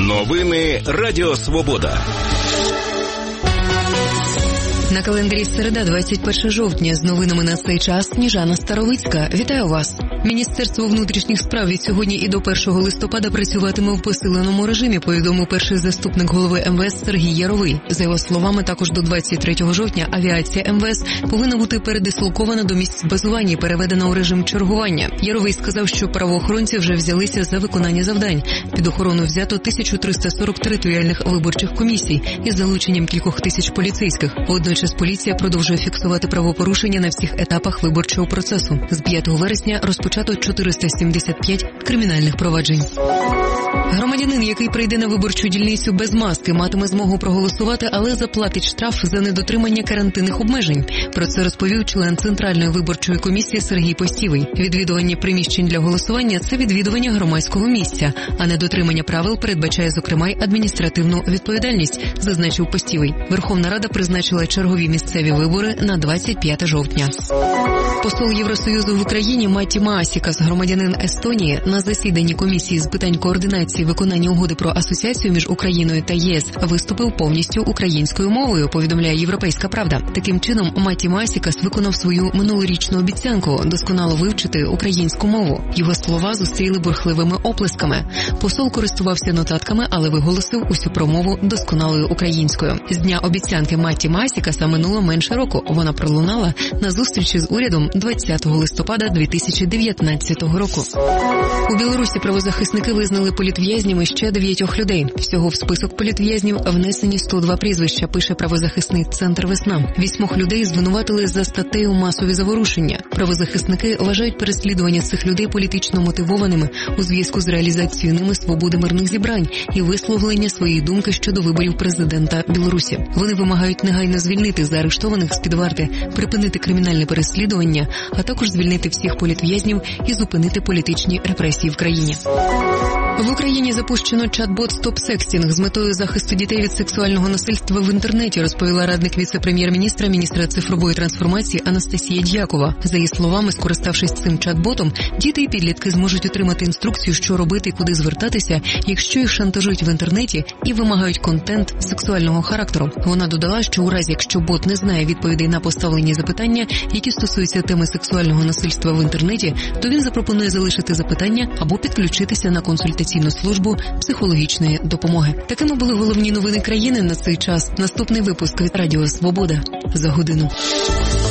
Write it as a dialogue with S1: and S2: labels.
S1: Новини Радіо Свобода.
S2: На календарі середа, 21 жовтня. З новинами на цей час Сніжана Старовицька. Вітаю вас. Міністерство внутрішніх справ від сьогодні і до 1 листопада працюватиме в посиленому режимі, повідомив перший заступник голови МВС Сергій Яровий. За його словами, також до 23 жовтня авіація МВС повинна бути передислокована до місць базування і переведена у режим чергування. Яровий сказав, що правоохоронці вже взялися за виконання завдань. Під охорону взято 1340 територіальних виборчих комісій із залученням кількох тисяч поліцейських. Водночас поліція продовжує фіксувати правопорушення на всіх етапах виборчого процесу. З 5 вересня розпочато 475 кримінальних проваджень. Громадянин, який прийде на виборчу дільницю без маски, матиме змогу проголосувати, але заплатить штраф за недотримання карантинних обмежень. Про це розповів член Центральної виборчої комісії Сергій Постівий. Відвідування приміщень для голосування – це відвідування громадського місця, а недотримання правил передбачає, зокрема, й адміністративну відповідальність, зазначив Постівий. Верховна Рада призначила чергові місцеві вибори на 25 жовтня. Посол Євросоюзу в Україні Матті Маасікас, громадянин Естонії, на засіданні комісії з питань координації виконання угоди про асоціацію між Україною та ЄС виступив повністю українською мовою, повідомляє «Європейська правда». Таким чином, Матті Маасікас виконав свою минулорічну обіцянку – досконало вивчити українську мову. Його слова зустріли бурхливими оплесками. Посол користувався нотатками, але виголосив усю промову досконалою українською. З дня обіцянки Матті Маасікаса минуло менше року. Вона пролунала на зустрічі з урядом 20 листопада 2019 року. У Білорусі правозахисники визнали політв'язнями ще 9 людей. Всього в список політв'язнів внесені 102 прізвища, пише правозахисний центр «Весна». 8 людей звинуватили за статтею «Масові заворушення». Правозахисники вважають переслідування цих людей політично мотивованими у зв'язку з реалізацією ними свободи мирних зібрань і висловлення своєї думки щодо виборів президента Білорусі. Вони вимагають негайно звільнити заарештованих з-під варти, припинити кримінальне переслідування, а також звільнити всіх політв'язнів і зупинити політичні репресії в країні. В Україні запущено чат-бот «Стоп-секстінг» з метою захисту дітей від сексуального насильства в інтернеті, розповіла радник віце-прем'єр-міністра, міністра цифрової трансформації Анастасія Дьякова. За її словами, скориставшись цим чат-ботом, діти і підлітки зможуть отримати інструкцію, що робити і куди звертатися, якщо їх шантажують в інтернеті і вимагають контент сексуального характеру. Вона додала, що у разі, якщо бот не знає відповідей на поставлені запитання, які стосуються теми сексуального насильства в інтернеті, то він запропонує залишити запитання або підключитися на консультаційну службу психологічної допомоги. Такими були головні новини країни на цей час. Наступний випуск від Радіо Свобода за годину.